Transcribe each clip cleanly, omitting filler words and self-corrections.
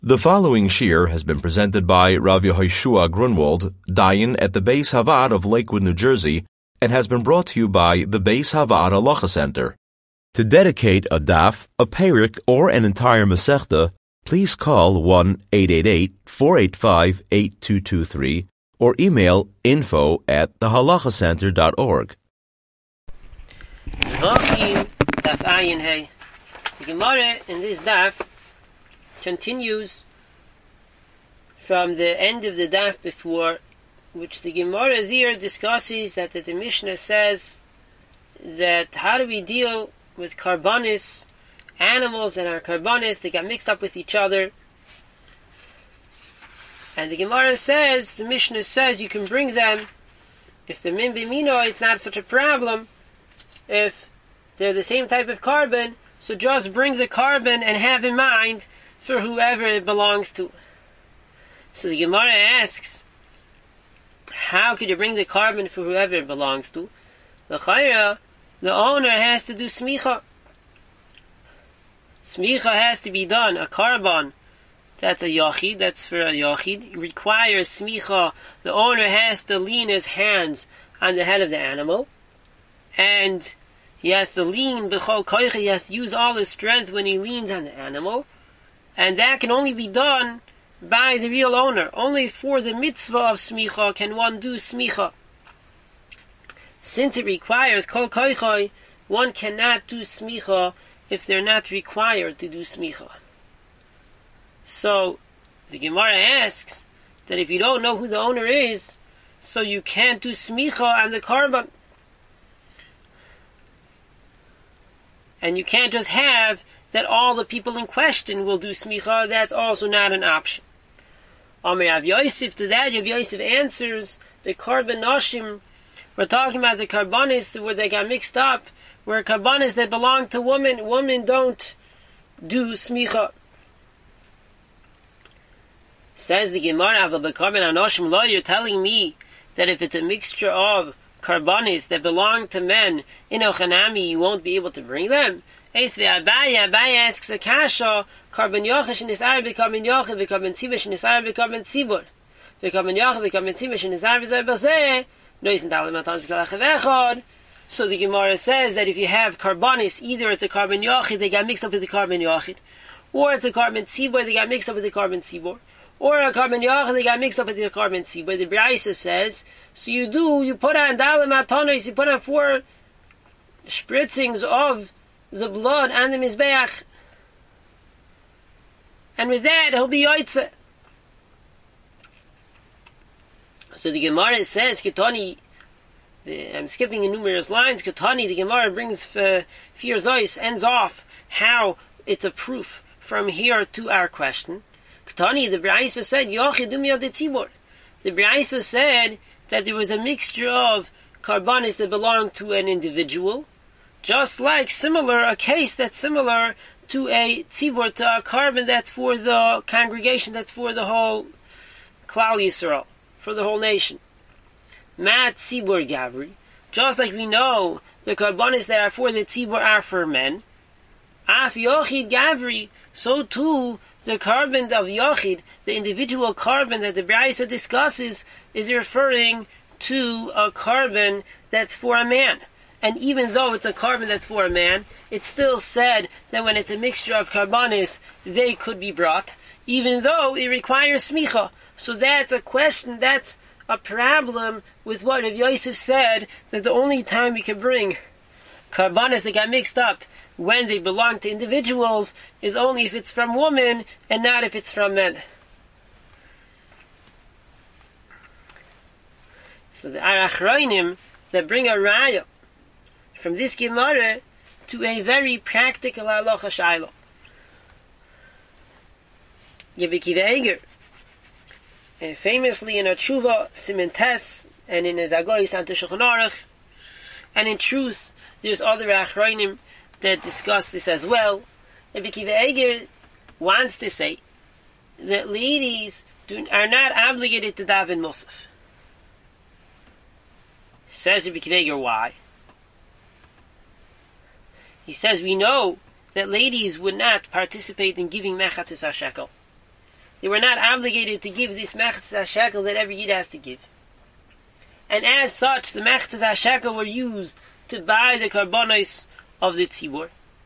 The following shir has been presented by Rav Yehoshua Grunwald, Dayan at the Beis Havad of Lakewood, New Jersey, and has been brought to you by the Beis Havad Halacha Center. To dedicate a daf, a perik, or an entire masechta, please call 1-888-485-8223 or email info@thehalachacenter.org. Zvachim daf ayin hey. The Gemara in this daf continues from the end of the daf before, which the Gemara here discusses that the Mishnah says that how do we deal with karbanis, animals that are karbanis, they got mixed up with each other. And the Gemara says, the Mishnah says you can bring them, if they're min b'mino, it's not such a problem. If they're the same type of carbon, so just bring the carbon and have in mind for whoever it belongs to. So the Gemara asks, how could you bring the carbon for whoever it belongs to? The owner has to do smicha. Smicha has to be done. A carbon, that's a yachid, that's for a yachid. It requires smicha. The owner has to lean his hands on the head of the animal. And he has to lean, b'chol koicha, he has to use all his strength when he leans on the animal. And that can only be done by the real owner. Only for the mitzvah of smicha can one do smicha. Since it requires kol koichai, one cannot do smicha if they're not required to do smicha. So, the Gemara asks that if you don't know who the owner is, so you can't do smicha on the carbon. And you can't just have that all the people in question will do smicha. That's also not an option. Amar Rav Yosef, to that Rav Yosef answers, the carbon nashim, we're talking about the carbonis where they got mixed up, where carbonis that belong to women, women don't do smicha. Says the Gemara, you're telling me that if it's a mixture of carbonis that belong to men, in Ochanami you won't be able to bring them? Abaye asks a kasha, carbon yochish nisar becoming yochish, becoming tzivish nisar becoming tzibur, becoming yochish, becoming tzivish nisar v'zeh bazeh. So the Gemara says that if you have carbonis, either it's a carbon yochid, they got mixed up with the carbon yochid, or it's a carbon tzibur, they got mixed up with the carbon tzibur, or a carbon yochid, they got mixed up with the carbon tzibur. The Braisa says, so you put on dalim atonis, you put on 4 spritzings of the blood on the mizbeach, and with that he'll be yoitze. So the Gemara says, Ketani, I'm skipping in numerous lines, Ketani, the Gemara brings Fir Zois, ends off how it's a proof from here to our question. Ketani, the Braisa said, Yochidumi of the Tzibor. The Braisa said that there was a mixture of carbonis that belonged to an individual, just like a case that's similar to a tzibur, to a carbon that's for the congregation, that's for the whole Klal Yisrael, for the whole nation. Mat tzibur gavri, just like we know the carbonis that are for the tzibur are for men. Af yochid gavri, so too the carbon of yochid, the individual carbon that the Braisa discusses, is referring to a carbon that's for a man. And even though it's a carbon that's for a man, it's still said that when it's a mixture of carbonis, they could be brought, even though it requires smicha. So that's a question, that's a problem with what Rav Yosef said, that the only time we can bring carbonis that got mixed up when they belong to individuals is only if it's from women and not if it's from men. So the Arachroinim that bring a raya from this Gemara to a very practical halacha shayla. Rabbi Akiva Eiger, famously in a tshuva Siman Tes and in his Agoyis Ante Shulchan Aruch, and in truth there's other achronim that discuss this as well. Rabbi Akiva Eiger wants to say that ladies are not obligated to daven musaf. Says Rabbi Akiva Eiger, why? He says we know that ladies would not participate in giving mechatus hashekel. They were not obligated to give this mechtes hashekel that every Yid has to give. And as such, the mechtes hashekel were used to buy the karbonos of the tzibur.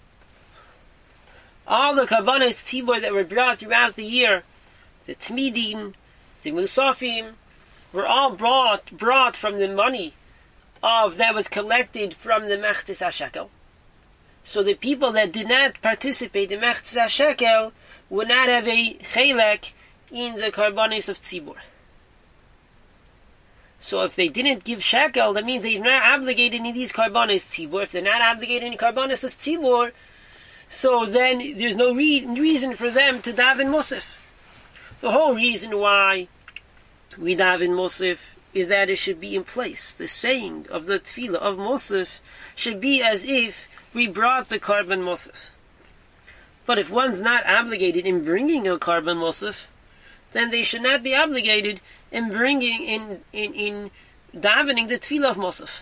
All the karbonos tzibur that were brought throughout the year, the tmidin, the musafim, were all brought from the money that was collected from the mechtes hashekel. So the people that did not participate in mechtes hashekel would not have a chelek in the karbonos of tzibur. So if they didn't give shekel, that means they're not obligated in these karbonos tzibur. If they're not obligated in karbonos of tzibur, so then there's no reason for them to daven musaf. The whole reason why we daven musaf is that it should be in place. The saying of the tefillah of musaf should be as if we brought the carbon musaf. But if one's not obligated in bringing a carbon musaf, then they should not be obligated in bringing in davening the tefillah of musaf.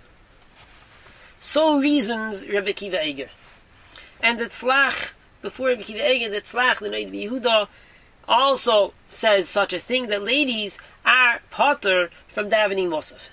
So reasons Rabbi Akiva Eiger. And the tzlach, before Rabbi Akiva Eiger, the tzlach, the Noid Yehuda, also says such a thing, that ladies are potter from davening musaf.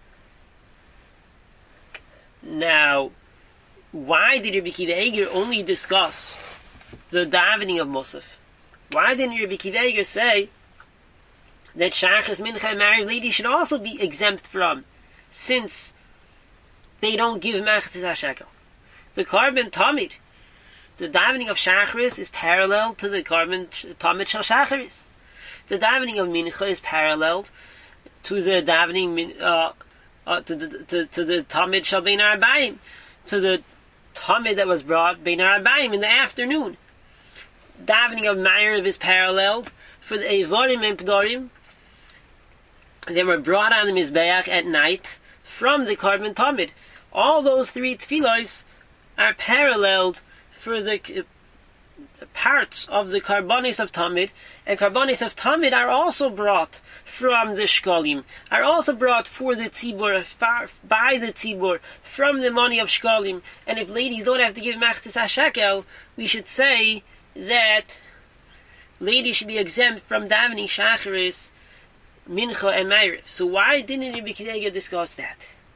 Now, why did Rabbi Akiva Eiger only discuss the davening of musaf? Why didn't Rabbi Akiva Eiger say that shachas, mincha, and married ladies should also be exempt from, since they don't give mechtes hashekel? The carbon tamid, the davening of shacharis is parallel to the carbon tamid shel shacharis. The davening of mincha is parallel to the davening to the tamid shel bein ha'arbaim, to the tamid that was brought bein ha'arbaim in the afternoon. Davening of Ma'ariv is paralleled for the Eivorim and Pdorim. They were brought on the Mizbeach at night from the carbon tamid. All those three tefillos are paralleled for the parts of the karbonis of tamid, and karbonis of tamid are also brought from the shkolim, are also brought for the tzibur, by the tzibur, from the money of shkolim. And if ladies don't have to give mechtes hashekel, we should say that ladies should be exempt from davening shacharis, mincha, and ma'ariv. So why didn't Rabbi Akiva Eiger discuss that?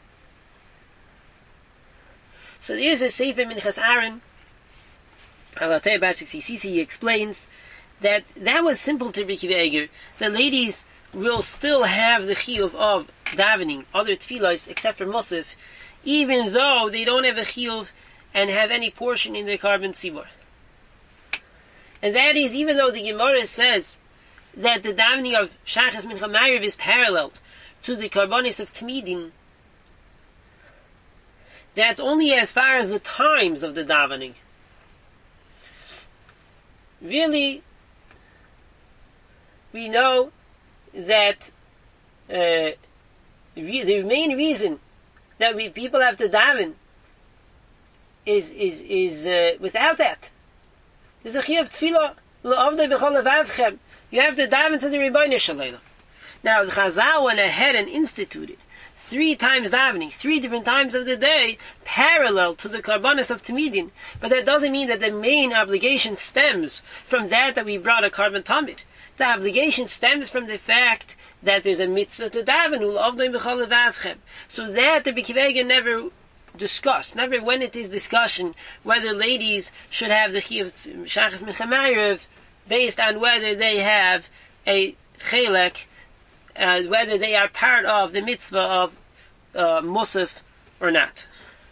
So there's a Sefer Minchas Aaron, Alatei Bachik Sisi, he explains that was simple to Rabbi Akiva Eiger. The ladies will still have the chiyuv of davening other tefillos except for musaf, even though they don't have a chiyuv and have any portion in the carbon tzibur. And that is, even though the Gemara says that the davening of Shachas Mincha Ma'ariv is parallel to the karbonis of Tmidin, that's only as far as the times of the davening. Really, we know that the main reason that people have to daven is without that. There's a chiyuv tefillah l'avdei b'chol levavchem. You have to daven to the Rebbeinu Shalom. Now the Chazal went ahead and instituted 3 times davening, 3 different times of the day, parallel to the karbonis of Tamidin. But that doesn't mean that the main obligation stems from that we brought a carbon tamid. The obligation stems from the fact that there's a mitzvah to daven l'avdei b'chol levavchem. So that the Rabbi Akiva Eiger never discussed, never went into this discussion whether ladies should have the chiyuv shachas mincha ma'ariv based on whether they have a chelek, whether they are part of the mitzvah of musaf or not.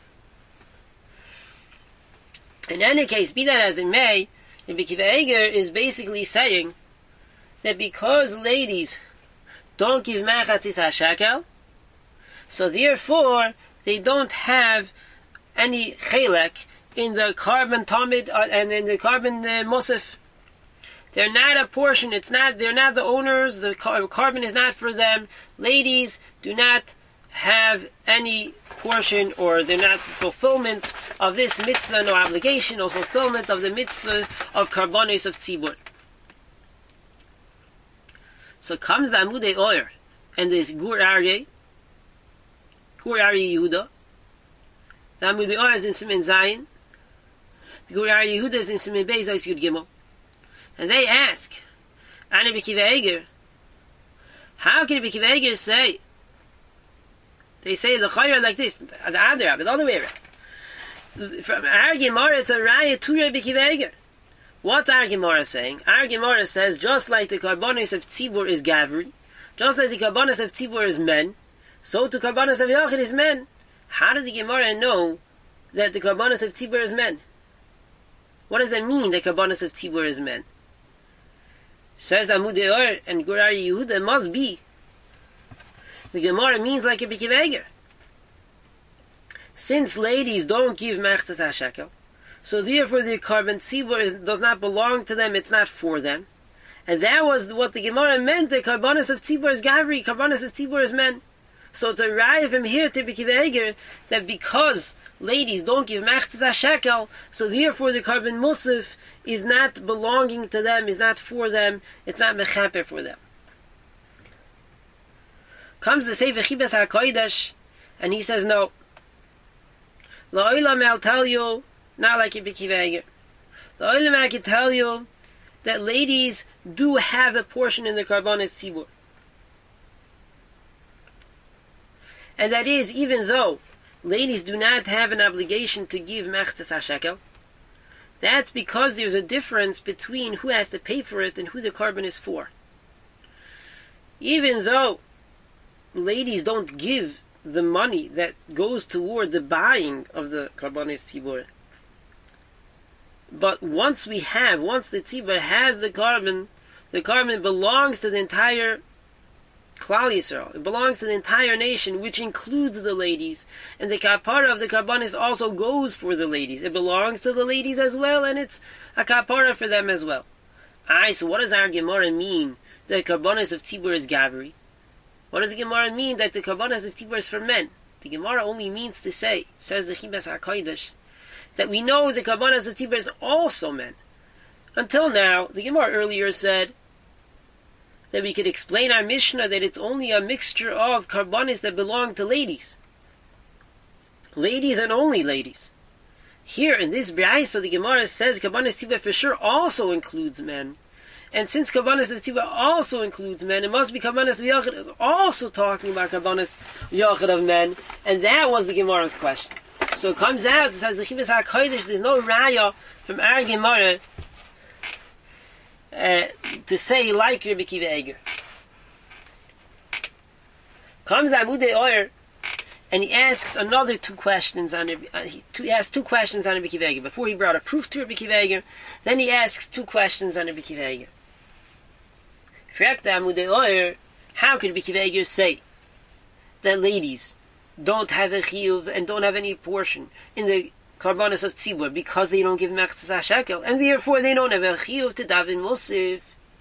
In any case, be that as it may, Rabbi Akiva Eiger is basically saying that because ladies don't give mechtes hashekel, so therefore they don't have any chelek in the carbon tamid and in the carbon musaf. They're not a portion. They're not the owners. The carbon is not for them. Ladies do not have any portion, or they're not fulfillment of this mitzvah, no obligation or fulfillment of the mitzvah of karbonis of tzibur. So comes the Amudei Oyer and this Gur Aryeh Yehuda. The Amudei Oyer is in Simen Zayin. The Gur Aryeh Yehuda is in Simen Beis Ois Yud Gimel. And they ask, Rabbi Akiva Eiger? How can Rabbi Akiva Eiger say? They say the Chayra like this, the other way around. From our Gemara, it's a Raya to Rabbi Akiva Eiger. What's our Gemara saying? Our Gemara says, just like the Karbonis of Tzibur is Gavri, just like the Karbonis of Tzibur is men, so to Karbonis of Yachid is men. How did the Gemara know that the Karbonis of Tzibur is men? What does that mean, the Karbonis of Tzibur is men? Says Amudei Or and Gur Aryeh Yehuda, it must be. The Gemara means like a Rabbi Akiva Eiger. Since ladies don't give Mechtas HaShekel, so therefore the Karban Tzibur does not belong to them, it's not for them. And that was what the Gemara meant, the Karbonis of Tzibur is Gavri, Karbonis of Tzibur is men. So it's a raya from here to Rabbi Akiva Eiger that because ladies don't give Mechtas HaShekel, so therefore the Karban Musaf is not belonging to them, is not for them, it's not mechaper for them. Comes the Sefer Chibas HaKodesh, and he says no. La'olam I'll tell you, not like Rabbi Akiva Eiger. La'olam I can tell you that ladies do have a portion in the Karbonis Tzibur. And that is, even though ladies do not have an obligation to give Mechtas HaShekel, that's because there's a difference between who has to pay for it and who the carbon is for. Even though ladies don't give the money that goes toward the buying of the Karbonis Tzibur, but once the Tzibur has the carbon belongs to the entire Klal Yisrael. It belongs to the entire nation, which includes the ladies. And the kapara of the Karbonis also goes for the ladies. It belongs to the ladies as well, and it's a kapara for them as well. So what does our Gemara mean that the Karbonis of Tzibur is Gavri? What does the Gemara mean that the Karbonis of Tzibur is for men? The Gemara only means to say, says the Chibas HaKodesh, that we know the Karbonis of Tzibur is also men. Until now, the Gemara earlier said that we could explain our Mishnah that it's only a mixture of Karbonis that belong to ladies. Ladies and only ladies. Here in this Brayso, the Gemara says Karbonis Tzibur for sure also includes men. And since Karbonis of Tzibur also includes men, it must be Karbonis of Yachid also talking about Karbonis Yachid of men. And that was the Gemara's question. So it comes out, it says the Chibas HaKodesh, there's no raya from our Gemara to say like Rabbi Akiva Eiger. Comes Amudei Or, and he asks another two questions on he asks two questions on Rabbi Akiva Eiger. Before he brought a proof to Rabbi Akiva Eiger, then he asks two questions on Rabbi Akiva Eiger. Fragt Amudei Or, how could Rabbi Akiva Eiger say that ladies don't have a chiyuv and don't have any portion in the Karbonis of Tzibur because they don't give Mechtas HaShekel, and therefore they don't have a chiyuv to daven Musaf?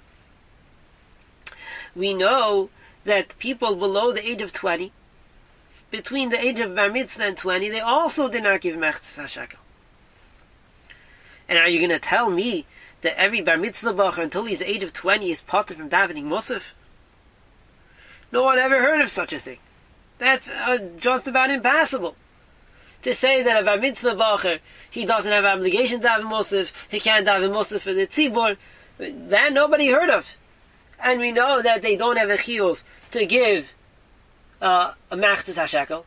We know that people below the age of 20, between the age of Bar Mitzvah and 20, they also did not give Mechtas HaShekel. And are you going to tell me that every Bar Mitzvah bacher until he's the age of 20 is potter from davening Musaf? No one ever heard of such a thing. That's just about impossible. To say that a Bar Mitzvah bacher, he doesn't have an obligation to daven Musaf, he can't daven Musaf for the Tzibur, that nobody heard of. And we know that they don't have a chiyuv to give a Mechtas HaShekel.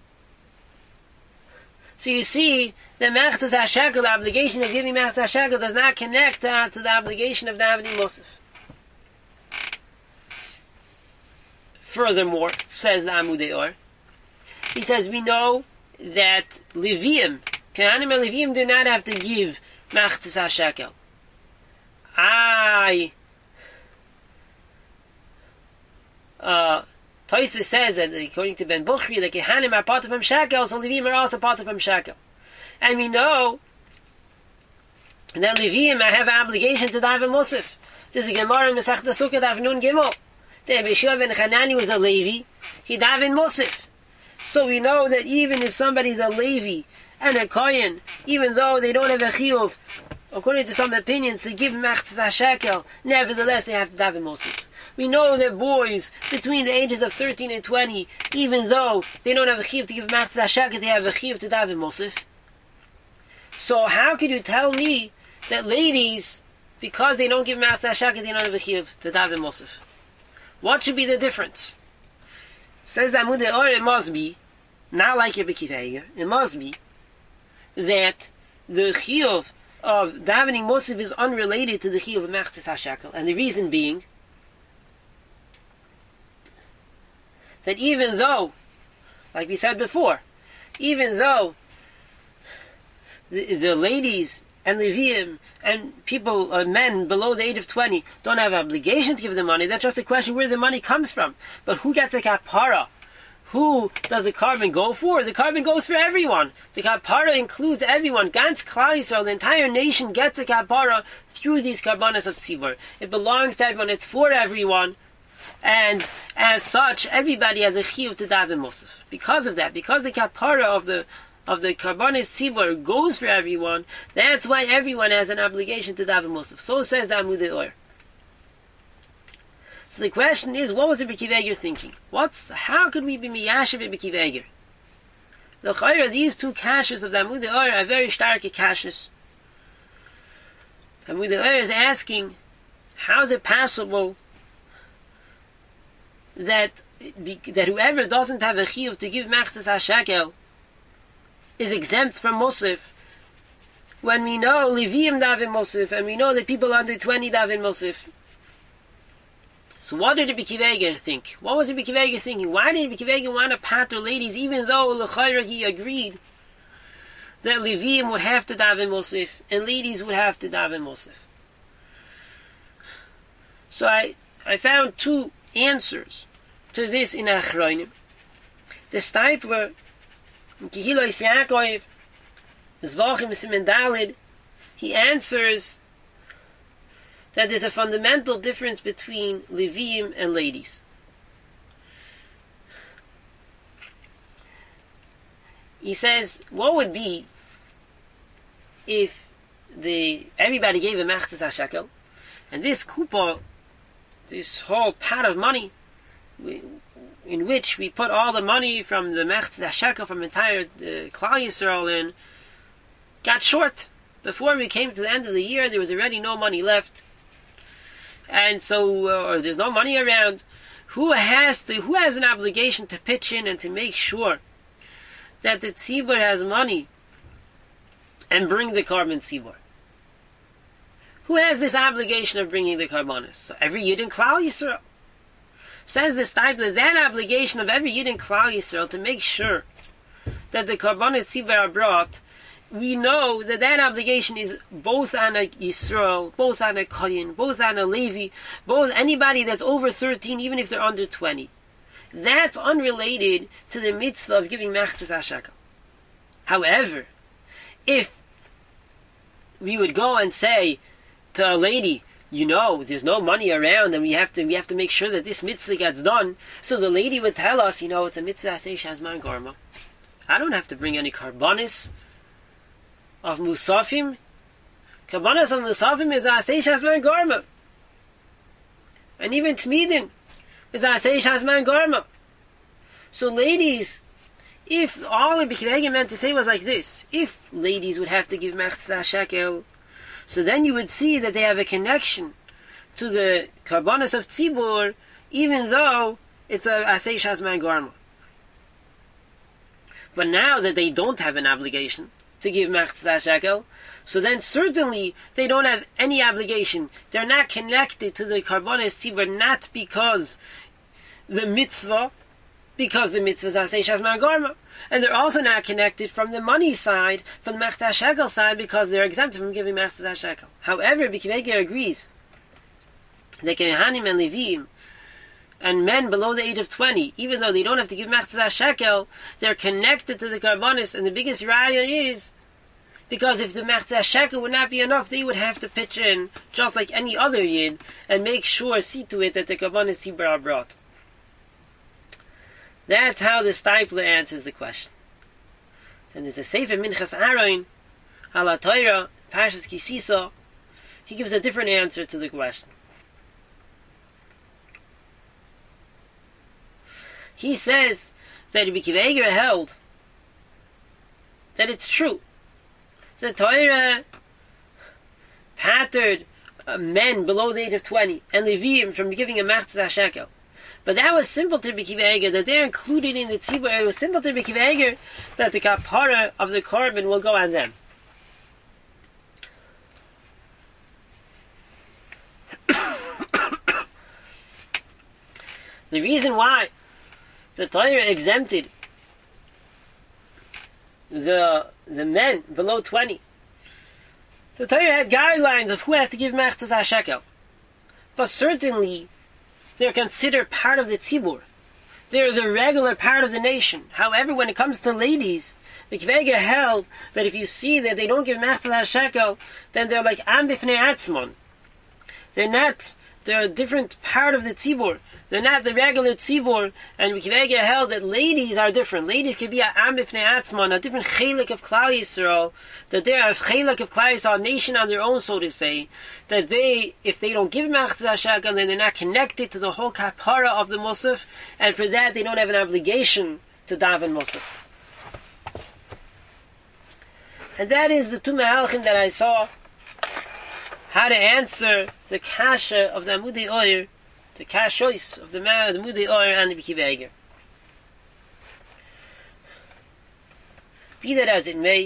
So you see, the Mechtas HaShekel, the obligation of giving Mechtas HaShekel, does not connect to the obligation of davening Musaf. Furthermore, says the Amudei Or, he says, we know that Leviim, Kehanim and Leviim do not have to give Mechtas HaShekel. Tosfos says that according to Ben Bukhri, the Kehanim are part of Him Shekel, so Leviim are also part of Him Shekel. And we know that Leviim have an obligation to daven Musaf. There's a Gemara in Masechta Sukkot Daf Nun Gimel. The Rabbi Shua ben Chanani was a Levi, he davened Musaf. So we know that even if somebody's a Levi and a Kohen, even though they don't have a chiyuv, according to some opinions, to give Mechtas HaShekel, nevertheless they have to daven Musaf. We know that boys between the ages of 13 and 20, even though they don't have a chiyuv to give Mechtas HaShekel, they have a chiyuv to daven Musaf. So how can you tell me that ladies because they don't give Machzah HaShekel, they don't have a chiyuv to daven Musaf. What should be the difference? Says the Amud Or, it must be, not like Rebbe Akiva Eiger, it must be that the chiyuv of davening Musaf is unrelated to the chiyuv of Machzah HaShekel, and the reason being that even though, like we said before, even though the ladies and Levium and people, men below the age of 20, don't have an obligation to give them money, that's just a question where the money comes from. But who gets a kapara? Who does the carbon go for? The carbon goes for everyone. The kapara includes everyone. Gans Klal Yisrael, the entire nation gets a kapara through these karbanas of tzibur. It belongs to everyone. It's for everyone. And as such, everybody has a chiyuv to daven Musaf. Because of that, because the kapara of the karbanis tzibur goes for everyone, that's why everyone has an obligation to daven Musaf. So says the Amud Or. So the question is, what was Rebbe Akiva Eiger thinking? How could we be miyashiv Rebbe Akiva Eiger? The chayra, these two kashas of the Amud Or are very stark kashas. Amud Or is asking, how is it possible that whoever doesn't have a chiyuv to give Machzah HaShekel is exempt from Musaf, when we know Leviim daven Musaf, and we know that people under 20 daven Musaf? So what did Rebbe Akiva Eiger think? What was Rebbe Akiva Eiger thinking? Why did Rebbe Akiva Eiger want to pater ladies, even though l'chayra he agreed that Leviim would have to daven Musaf, and ladies would have to daven Musaf? So I found two answers to this in Achronim. The Steipler, in Kehilos Yaakov, Zvachim Simen Daled, he answers that there's a fundamental difference between Leviim and ladies. He says, what would be if everybody gave a Machzah HaShekel, and this kupa, this whole pot of money, in which we put all the money from the Machzah HaShekel, from entire Klal Yisrael in, got short. Before we came to the end of the year, there was already no money left. And so, there's no money around. Who has an obligation to pitch in and to make sure that the tzibur has money and bring the carbon tzibur? Who has this obligation of bringing the karbanis? So every Yid in Klal Yisrael. Says the Steipler, that obligation of every Yid in Klal Yisrael to make sure that the karbanis tzibur are brought, we know that obligation is both on a Yisrael, both on a Kohen, both on a Levi, both anybody that's over 13, even if they're under 20. That's unrelated to the mitzvah of giving Machzah HaShekel. However, if we would go and say to a lady, there's no money around, and we have to make sure that this mitzvah gets done, so the lady would tell us, it's a mitzvah Aseh Shazman Garma. I don't have to bring any karbanis of Musafim. Karbanis of Musafim is Aseh Shazman Garma. And even Tmidin is Aseh Shazman Garma. So ladies, if all Rebbe Akiva Eiger meant to say was like this, if ladies would have to give Machzah HaShekel, so then you would see that they have a connection to the karbanos of tzibur, even though it's a Aseh Shazman Garma. But now that they don't have an obligation to give Machzah HaShekel, so then certainly they don't have any obligation. They're not connected to the karbanos tzibur, not because the mitzvah is Aseh Shazman Garma. And they're also not connected from the money side, from the Machzah HaShekel side, because they're exempt from giving Machzah HaShekel. However, Rebbe Akiva Eiger agrees that Kehanim and Leviim and men below the age of 20, even though they don't have to give Machzah HaShekel, they're connected to the karbanis, and the biggest raya is because if the Machzah HaShekel would not be enough, they would have to pitch in, just like any other Yid, and see to it that the karbanis tzibur are brought. That's how the Steipler answers the question. And there's a Sefer Minchas Aaron, Ala Torah, Parshas Kisisa. He gives a different answer to the question. He says that Rebbe Akiva Eiger held that it's true. The Torah patterned men below the age of 20, and Leviim from giving a machzah shekel. But that was simple to B'Kiva Eiger, that they're included in the tzibur. It was simple to B'Kiva Eiger that the kapara of the korban will go on them. The reason why the Torah exempted the men below 20, the Torah had guidelines of who has to give machzah shekel. But certainly, they're considered part of the tzibur. They're the regular part of the nation. However, when it comes to ladies, the Kvega held that if you see that they don't give machzah shekel, then they're like am b'fnei atzmon. They're a different part of the tzibur. They're not the regular tzibur, and Kvega held that ladies are different. Ladies can be a am b'fnei atzmon, a different chelik of Klal Yisrael, that they are a chelik of Klal Yisrael, a nation on their own, so to say, that if they don't give machzah shekel, then they're not connected to the whole kapara of the musaf, and for that they don't have an obligation to daven musaf. And that is the two mehalchim that I saw, how to answer the kasha of the Amudei Oyer, the kashois of the Amudei Oyer and the B'Kiva Eiger. Be that as it may,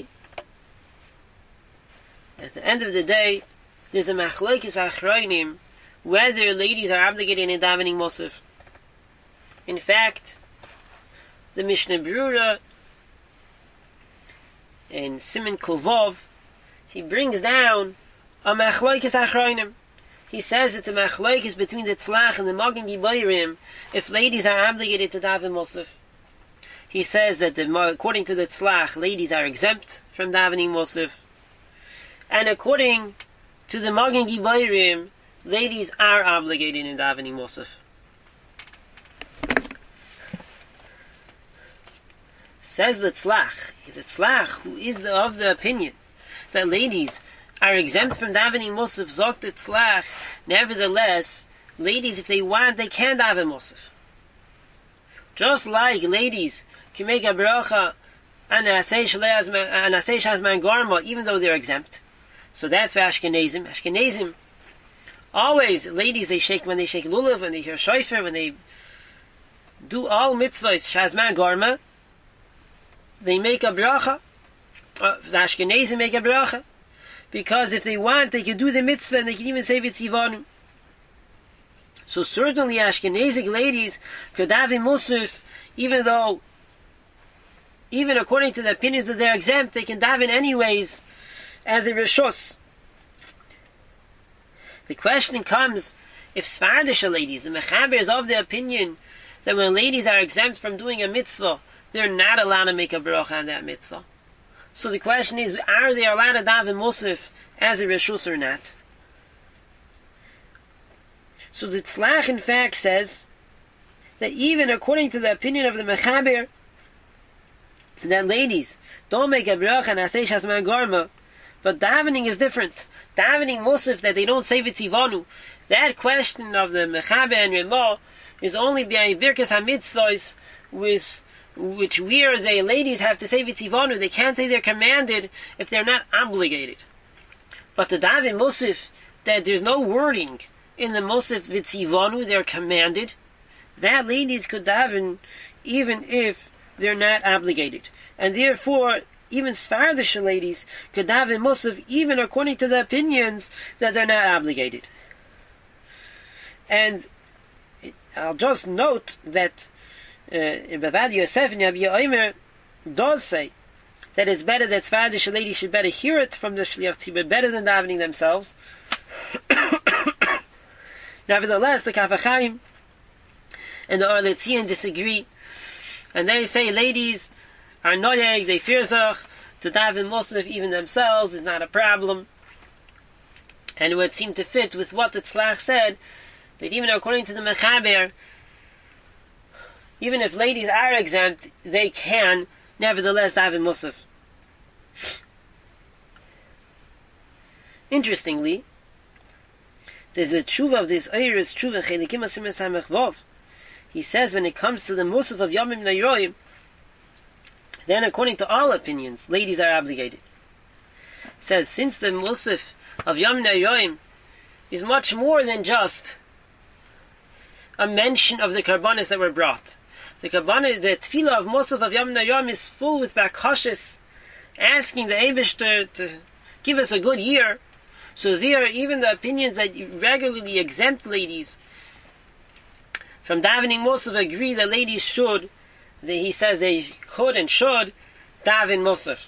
at the end of the day, there's a machlokes achronim whether ladies are obligated in davening musaf. In fact, the Mishnah Brura in Siman Kovov, he brings down a machlokes achronim. He says that the machlokes between the tzlach and the Magen Giborim, if ladies are obligated to daven musaf. He says that according to the tzlach, ladies are exempt from davening musaf, and according to the Magen Giborim, ladies are obligated in davening musaf. Says the tzlach who is of the opinion that ladies are exempt from davening musaf, zok the tzlach, nevertheless, ladies, if they want, they can daven musaf. Just like ladies can make a bracha and asay shazman garma, even though they're exempt. So that's for Ashkenazim. Ashkenazim, always, ladies, they shake when they shake lulav, when they hear shofar, when they do all mitzvahs, shazman garma, they make a bracha. The Ashkenazim make a bracha. Because if they want, they can do the mitzvah and they can even say v'tzivanu. So certainly Ashkenazic ladies could daven musaf, even according to the opinions that they're exempt, they can daven anyways as a reshus. The question comes, if Sfardish ladies, the Mechaber is of the opinion that when ladies are exempt from doing a mitzvah, they're not allowed to make a bracha on that mitzvah. So the question is, are they allowed to daven musaf as a reshus or not? So the tzlach in fact says that even according to the opinion of the Mechaber, that ladies don't make a bracha and asay shazman garma, but davening is different. Davening musaf that they don't say v'tzivanu, that question of the Mechaber and Rillah is only by birkas hamitzvos with which where the ladies have to say v'tzivanu. They can't say they're commanded if they're not obligated. But the daven musaf, that there's no wording in the musaf v'tzivanu, they're commanded, that ladies could daven even if they're not obligated. And therefore, even Sfardish ladies could daven musaf even according to the opinions that they're not obligated. And I'll just note that Bavad Yosef and Yabi Omer does say that it's better that Sfardish ladies should better hear it from the Shliach Tzibur better than davening themselves. Nevertheless, the Kaf HaChaim and the Orletzian disagree, and they say ladies are noyeg, they fear zach, to daven musaf even themselves is not a problem, and it would seem to fit with what the tzlach said, that even according to the Mechaber, even if ladies are exempt, they can nevertheless daven musaf. Interestingly, there's a tshuva of this Eiris tshuva Chelikim Asimis HaMech Vov. He says when it comes to the musaf of Yomim Nayroim, then according to all opinions, ladies are obligated. It says since the musaf of Yomim Nayroim is much more than just a mention of the karbanis that were brought. The tefillah of Mosaf of Yom Nayom is full with bakashis, asking the Eibishter to give us a good year. So there are even the opinions that regularly exempt ladies from davening Mosaf agree that ladies should, he says they could and should, daven Mosaf.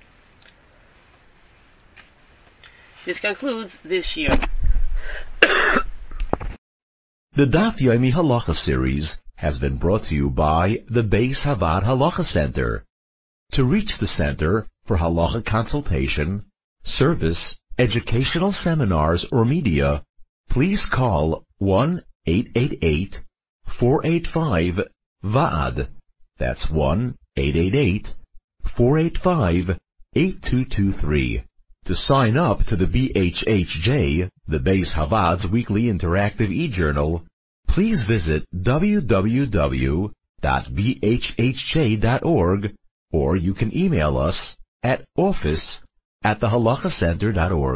This concludes this year. The Daf Yomi Halacha series has been brought to you by the Beis Havad Halacha Center. To reach the center for halacha consultation, service, educational seminars, or media, please call 1-888-485-VAAD. That's 1-888-485-8223. To sign up to the BHHJ, the Beis Havad's weekly interactive e-journal, please visit www.bhhj.org, or you can email us at office@thehalachacenter.org.